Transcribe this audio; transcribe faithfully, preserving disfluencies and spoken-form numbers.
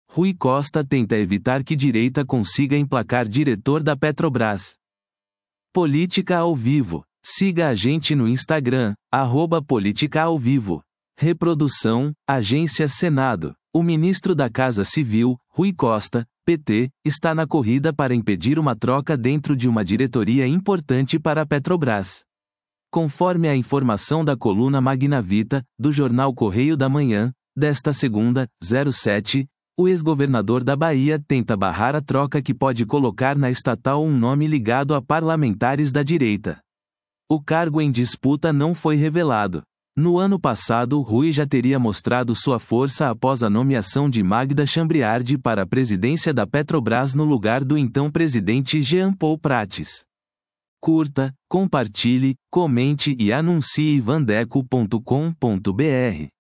Rui Costa tenta evitar que direita consiga emplacar diretor da Petrobras. Política ao vivo. Siga a gente no Instagram, arroba Política ao Vivo. Reprodução, Agência Senado. O ministro da Casa Civil, Rui Costa, P T, está na corrida para impedir uma troca dentro de uma diretoria importante para a Petrobras. Conforme a informação da coluna Magna Vita, do jornal Correio da Manhã, desta segunda, zero sete, o ex-governador da Bahia tenta barrar a troca que pode colocar na estatal um nome ligado a parlamentares da direita. O cargo em disputa não foi revelado. No ano passado, Rui já teria mostrado sua força após a nomeação de Magda Chambriardi para a presidência da Petrobras no lugar do então presidente Jean Paul Prates. Curta, compartilhe, comente e anuncie vandeco ponto com ponto br.